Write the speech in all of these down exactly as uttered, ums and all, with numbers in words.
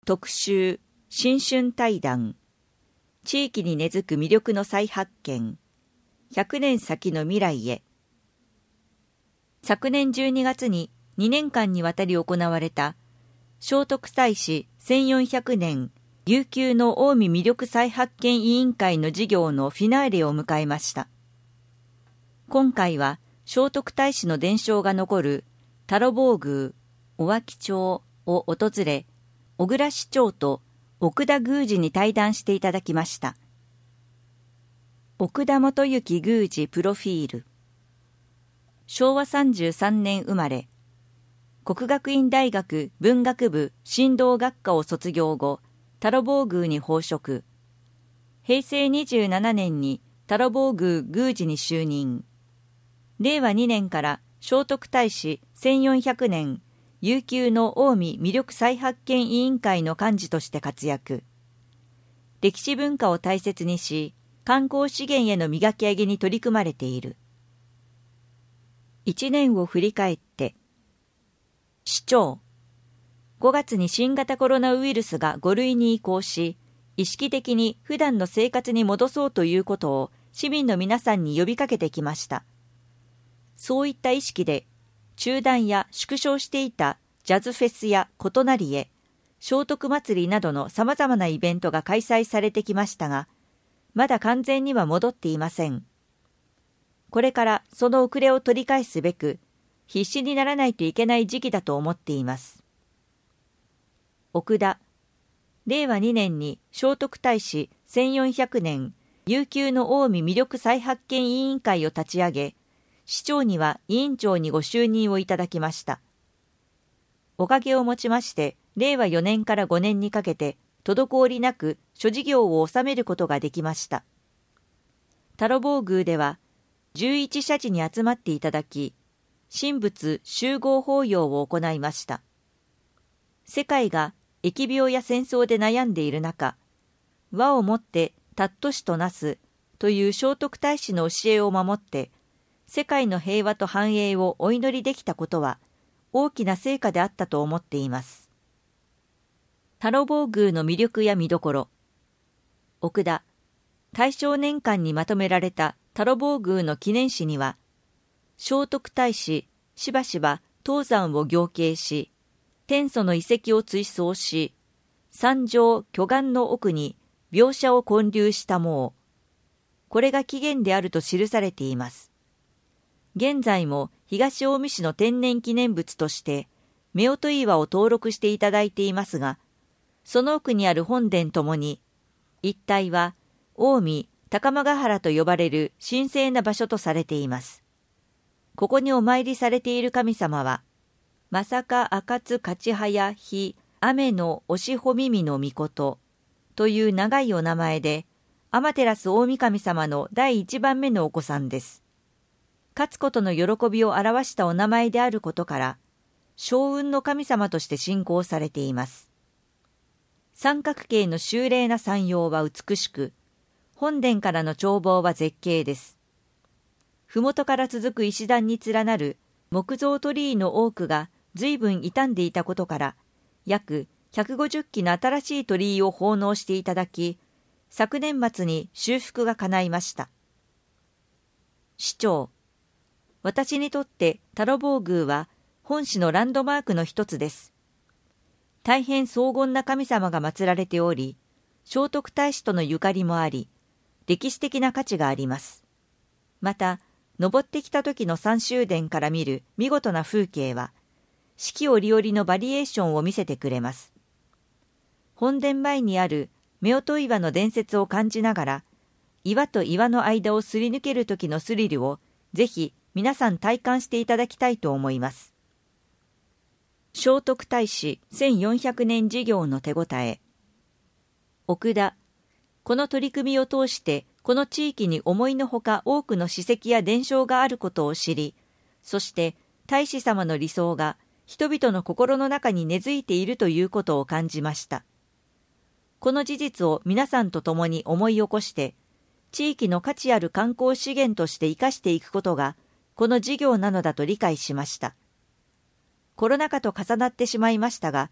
特集新春対談、地域に根付く魅力の再発見、ひゃくねん先の未来へ。昨年じゅうにがつににねんかんにわたり行われた聖徳太子せんよんひゃくねん琉球の近江魅力再発見委員会の事業のフィナーレを迎えました。今回は聖徳太子の伝承が残る太郎坊宮、小脇町を訪れ、小倉市長と奥田宮司に対談していただきました。奥田元行宮司プロフィール。しょうわさんじゅうさんねん生まれ、國學院大学文学部神道学科を卒業後、太郎坊宮に奉職。へいせいにじゅうななねんに太郎坊宮宮司に就任。れいわにねんから聖徳太子せんよんひゃくねん琉球の近江魅力再発見委員会の幹事として活躍。歴史文化を大切にし、観光資源への磨き上げに取り組まれている。一年を振り返って、市長、ごがつに新型コロナウイルスがごるいに移行し、意識的に普段の生活に戻そうということを市民の皆さんに呼びかけてきました。そういった意識で、中断や縮小していたジャズフェスやことなりへ、聖徳祭りなどの様々なイベントが開催されてきましたが、まだ完全には戻っていません。これからその遅れを取り返すべく、必死にならないといけない時期だと思っています。奥田、れいわにねんに聖徳太子せんよんひゃくねん琉球の近江魅力再発見委員会を立ち上げ、市長には委員長にご就任をいただきました。おかげをもちまして、れいわよねんからごねんにかけて、滞りなく諸事業を収めることができました。太郎坊宮では、じゅういち社寺に集まっていただき、神仏集合法要を行いました。世界が疫病や戦争で悩んでいる中、和をもって尊しとなすという聖徳太子の教えを守って、世界の平和と繁栄をお祈りできたことは、大きな成果であったと思っています。太郎坊宮の魅力や見どころ。奥田、大正年間にまとめられた太郎坊宮の記念誌には、聖徳太子しばしば東山を行啓し、天祖の遺跡を追想し、山上巨岩の奥に描写を建立した網。これが起源であると記されています。現在も東近江市の天然記念物として、夫婦岩を登録していただいていますが、その奥にある本殿ともに、一帯は近江高間ヶ原と呼ばれる神聖な場所とされています。ここにお参りされている神様は、まさかあかつかちはやひ雨のおしほ耳のみことという長いお名前で、天照大神様の第一番目のお子さんです。勝つことの喜びを表したお名前であることから、勝運の神様として信仰されています。三角形の秀麗な山容は美しく、本殿からの眺望は絶景です。ふもとから続く石段に連なる木造鳥居の多くが随分傷んでいたことから、約ひゃくごじゅっきの新しい鳥居を奉納していただき、昨年末に修復が叶いました。市長、私にとって太郎坊宮は本市のランドマークの一つです。大変荘厳な神様が祀られており、聖徳太子とのゆかりもあり、歴史的な価値があります。また、登ってきた時の三州殿から見る見事な風景は、四季折々のバリエーションを見せてくれます。本殿前にある夫婦岩の伝説を感じながら、岩と岩の間をすり抜ける時のスリルをぜひ皆さん体感していただきたいと思います。聖徳太子せんよんひゃくねん事業の手応え。奥田、この取り組みを通してこの地域に思いのほか多くの史跡や伝承があることを知り、そして太子様の理想が人々の心の中に根付いているということを感じました。この事実を皆さんと共に思い起こして、地域の価値ある観光資源として生かしていくことが、この事業なのだと理解しました。コロナ禍と重なってしまいましたが、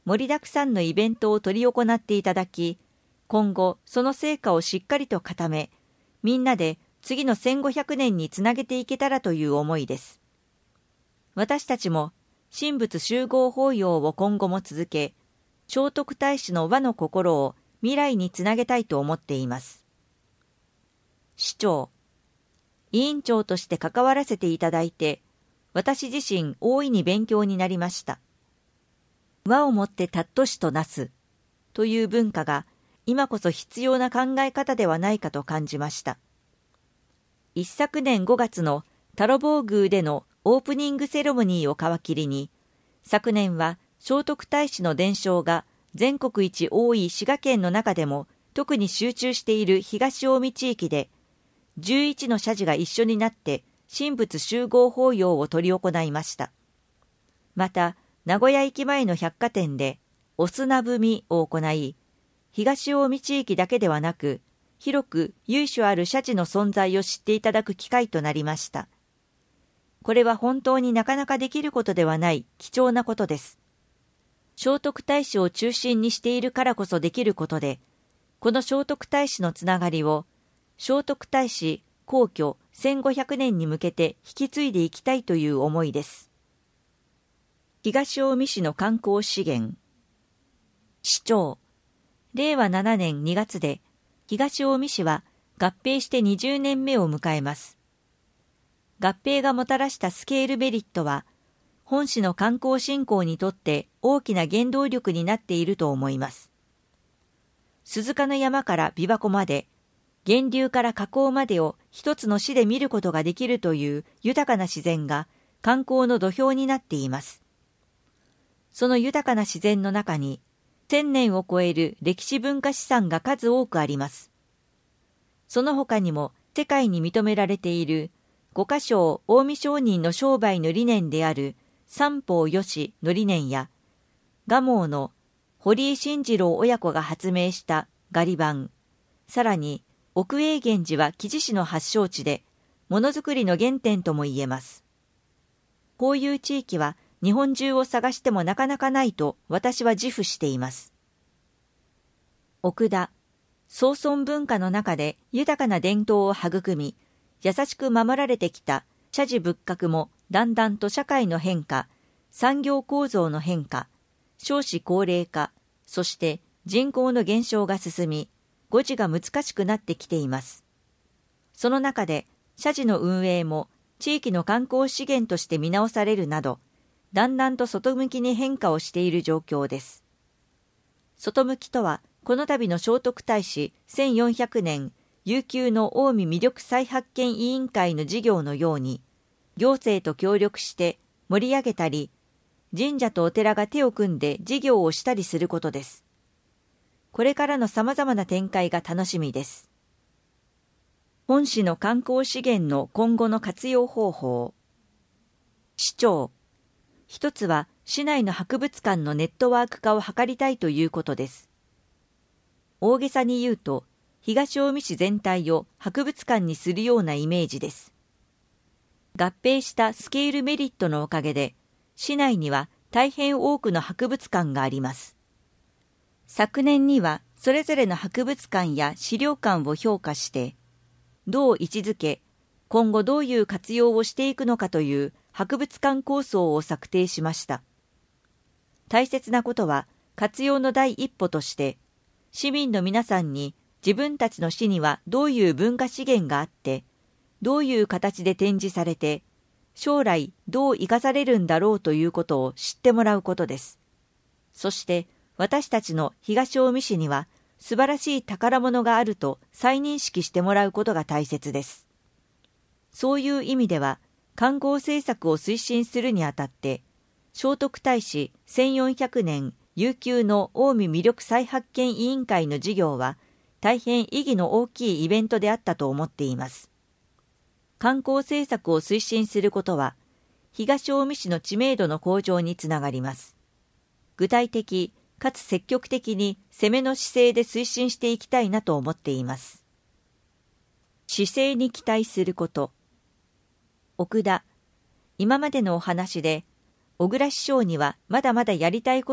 盛りだくさんのイベントを執り行っていただき、今後その成果をしっかりと固め、みんなで次のせんごひゃくねんにつなげていけたらという思いです。私たちも神仏習合法要を今後も続け、聖徳太子の和の心を未来につなげたいと思っています。市長、委員長として関わらせていただいて、私自身大いに勉強になりました。和をもって尊しとなすという文化が今こそ必要な考え方ではないかと感じました。一昨年ごがつの太郎坊宮でのオープニングセレモニーを皮切りに、昨年は聖徳太子の伝承が全国一多い滋賀県の中でも特に集中している東近江地域で、じゅういちの社寺が一緒になって神仏習合法要を執り行いました。また、名古屋駅前の百貨店でお砂踏みを行い、東近江地域だけではなく、広く由緒ある社寺の存在を知っていただく機会となりました。これは本当になかなかできることではない貴重なことです。聖徳太子を中心にしているからこそできることで、この聖徳太子のつながりを聖徳太子皇居せんごひゃくねんに向けて引き継いでいきたいという思いです。東近江市の観光資源。市長、れいわななねんにがつで東近江市は合併してにじゅうねんめを迎えます。合併がもたらしたスケールメリットは、本市の観光振興にとって大きな原動力になっていると思います。鈴鹿の山から琵琶湖まで、源流から河口までを一つの市で見ることができるという豊かな自然が観光の土俵になっています。その豊かな自然の中に、千年を超える歴史文化資産が数多くあります。その他にも世界に認められている五箇省近江商人の商売の理念である三方よしの理念や、蒲生の堀井新次郎親子が発明したガリ版、さらに奥永源寺は木地師の発祥地で、ものづくりの原点とも言えます。こういう地域は日本中を探してもなかなかないと私は自負しています。奥田、荘村文化の中で豊かな伝統を育み、優しく守られてきた社寺仏閣もだんだんと社会の変化、産業構造の変化、少子高齢化、そして人口の減少が進み、護持が難しくなってきています。その中で社寺の運営も地域の観光資源として見直されるなど、だんだんと外向きに変化をしている状況です。外向きとは、この度の聖徳太子せんよんひゃくねん悠久の近江魅力再発見委員会の事業のように、行政と協力して盛り上げたり、神社とお寺が手を組んで事業をしたりすることです。これからの様々な展開が楽しみです。本市の観光資源の今後の活用方法。市長、一つは市内の博物館のネットワーク化を図りたいということです。大げさに言うと、東近江市全体を博物館にするようなイメージです。合併したスケールメリットのおかげで、市内には大変多くの博物館があります。昨年にはそれぞれの博物館や資料館を評価して、どう位置づけ、今後どういう活用をしていくのかという博物館構想を策定しました。大切なことは、活用の第一歩として、市民の皆さんに自分たちの市にはどういう文化資源があって、どういう形で展示されて、将来どう生かされるんだろうということを知ってもらうことです。そして私たちの東近江市には素晴らしい宝物があると再認識してもらうことが大切です。そういう意味では、観光政策を推進するにあたって、聖徳太子せんよんひゃくねん悠久の近江魅力再発見委員会の事業は、大変意義の大きいイベントであったと思っています。観光政策を推進することは、東近江市の知名度の向上につながります。具体的かつ積極的に攻めの姿勢で推進していきたいなと思っています。姿勢に期待すること。奥田、今までのお話で、小倉師匠にはまだまだやりたいことが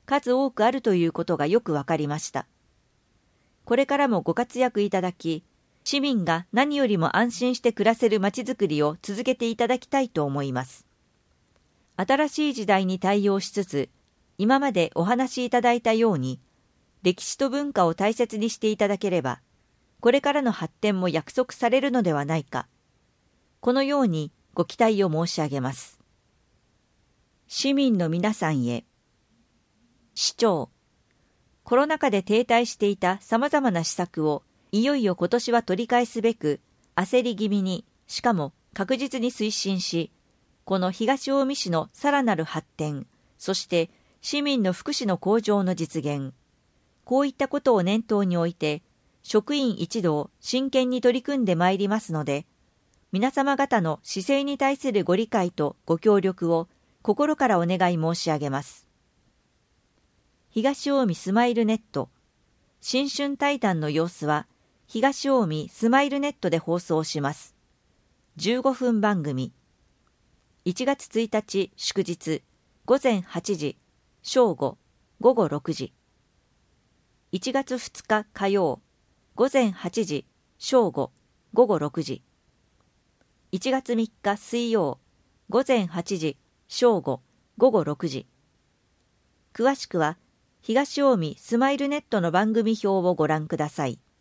数多くあるということがよくわかりました。これからもご活躍いただき、市民が何よりも安心して暮らせるまちづくりを続けていただきたいと思います。新しい時代に対応しつつ、今までお話しいただいたように、歴史と文化を大切にしていただければ、これからの発展も約束されるのではないか。このようにご期待を申し上げます。市民の皆さんへ。市長、コロナ禍で停滞していた様々な施策をいよいよ今年は取り返すべく、焦り気味に、しかも確実に推進し、この東近江市のさらなる発展、そして市民の福祉の向上の実現、こういったことを念頭に置いて、職員一同真剣に取り組んでまいりますので、皆様方の姿勢に対するご理解とご協力を心からお願い申し上げます。東近江スマイルネット、新春対談の様子は、東近江スマイルネットで放送します。じゅうごふん番組。いちがつついたち祝日、ごぜんはちじ、正午、ごごろくじ。いちがつふつか火曜、ごぜんはちじ、正午、ごごろくじ。いちがつみっか水曜、ごぜんはちじ、正午、ごごろくじ。詳しくは、東近江スマイルネットの番組表をご覧ください。